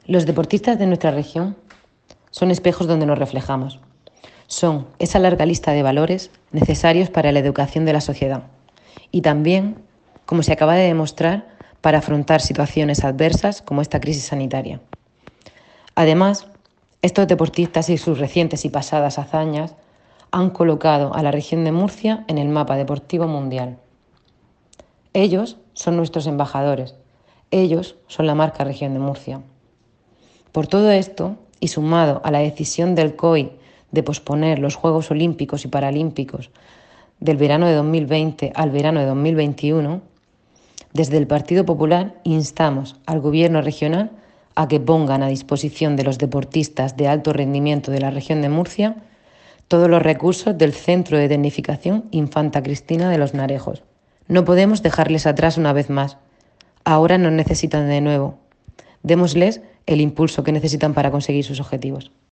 Los deportistas de nuestra región son espejos donde nos reflejamos. Son esa larga lista de valores necesarios para la educación de la sociedad y también, como se acaba de demostrar, para afrontar situaciones adversas como esta crisis sanitaria. Además, estos deportistas y sus recientes y pasadas hazañas han colocado a la región de Murcia en el mapa deportivo mundial. Ellos son nuestros embajadores, ellos son la marca Región de Murcia. Por todo esto, y sumado a la decisión del COI de posponer los Juegos Olímpicos y Paralímpicos del verano de 2020 al verano de 2021, desde el Partido Popular instamos al Gobierno regional a que pongan a disposición de los deportistas de alto rendimiento de la región de Murcia todos los recursos del Centro de Tecnificación Infanta Cristina de los Narejos. No podemos dejarles atrás una vez más. Ahora nos necesitan de nuevo. Démosles el impulso que necesitan para conseguir sus objetivos.